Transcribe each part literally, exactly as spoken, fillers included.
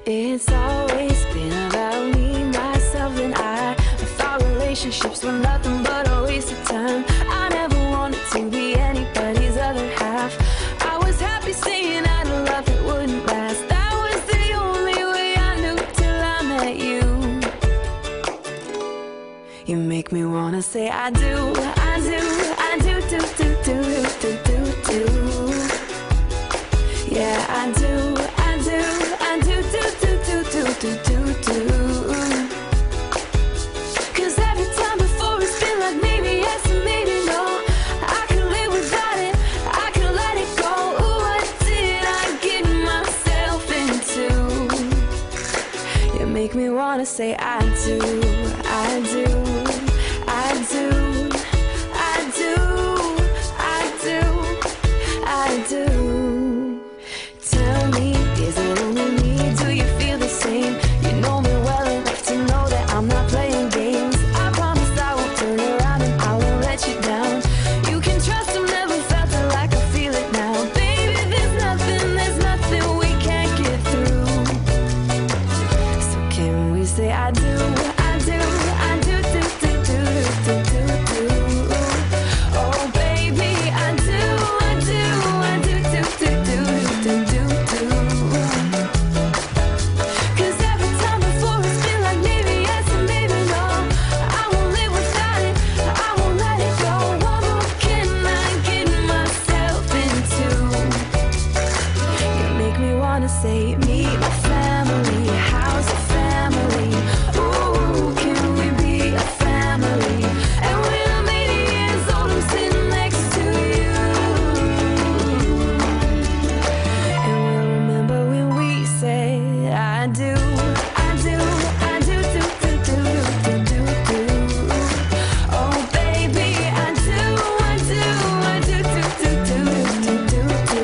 It's always been about me, myself, and I. I thought relationships were nothing but a waste of time. I never wanted to be anybody's other half. I was happy saying I had a love that wouldn't last. That was the only way I knew till I met you. You make me wanna say I do, I do, I do, do, do, do, do, do, do. Yeah, I do, I do, I do, do, do, do, do, do, do, do. Cause every time before it's been like maybe yes and maybe no. I can live without it, I can let it go. Ooh, what did I get myself into? You make me wanna say I do, I do, I do, I do, I do, I do. Tell me, is it only me? Do you feel the same? You know me well enough to know that I'm not playing games. I promise I won't turn around and I won't let you down. You can trust I've never felt it like I feel it now. Baby, there's nothing, there's nothing we can't get through. So can we say I do, I do, I do, do, do, do, do, do, do. Oh baby, I do, I do, I do, do, do, do, do, do, do. Cause every time before it's been like maybe yes and maybe no. I won't live without it, I won't let it go. What more can I get myself into? You make me wanna say meet my family, how's the family? Ooh, can we be a family? And when I'm eighty years old, I'm sitting next to you. And we'll remember when we said I do, I do, I do, do, do, do, do, do, do. Oh baby, I do, I do, I do, do, do, do, do, do, do.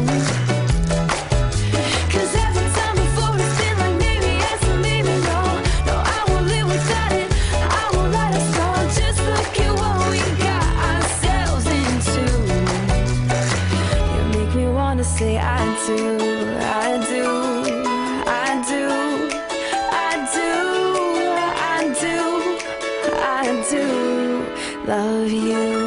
Cause every time before it's been like maybe yes and maybe no. No, I won't live without it, I won't let us go. Just look at what we got ourselves into. You make me wanna say I do, I do, I do, I do, I do, I do love you.